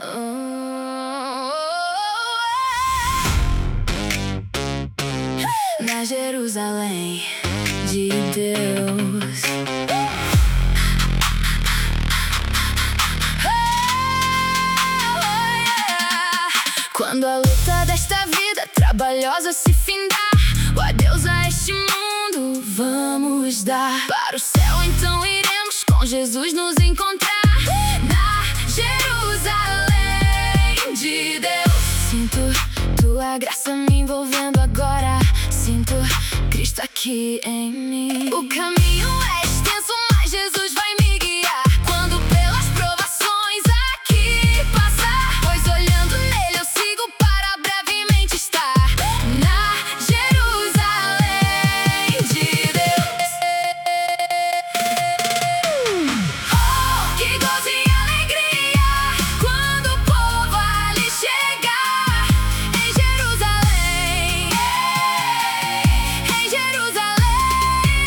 Na Jerusalém de Deus. Quando a luta desta vida trabalhosa se findar, o adeus a este mundo vamos dar. Para o céu então iremos com Jesus nos encontrar. Na Jerusalém de Deus. Sinto tua graça me envolvendo agora. Sinto Cristo aqui em mim. O caminho é extenso, mas Jesus vai me guiar. Quando pelas provações aqui passar, pois olhando nele eu sigo para brevemente estar na Jerusalém de Deus. Oh, que gozo e alegria quando o povo ali chegar em Jerusalém. Em Jerusalém,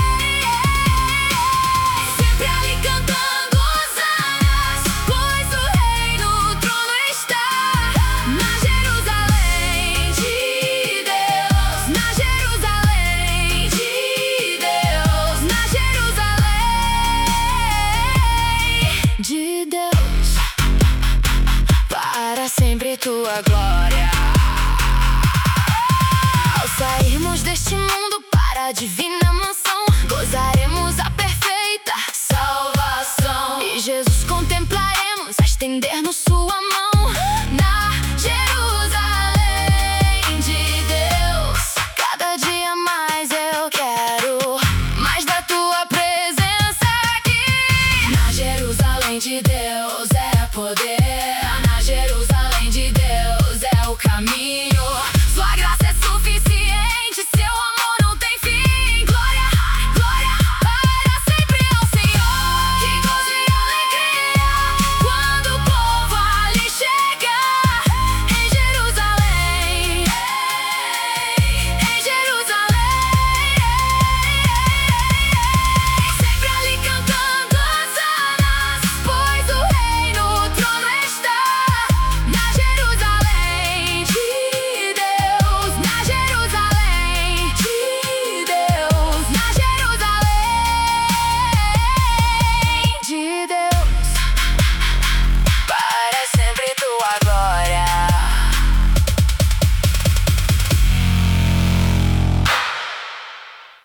sempre ali cantando hosanas, pois o rei no trono está. Na Jerusalém de Deus, na Jerusalém de Deus, na Jerusalém de Deus. Para sempre tua glória. Ao sairmos deste mundo para a divina mansão, gozaremos a perfeita salvação. E Jesus contemplaremos a estender-nos sua mão. Na Jerusalém de Deus, cada dia mais eu quero mais da tua presença aqui. Na Jerusalém de Deus é poder.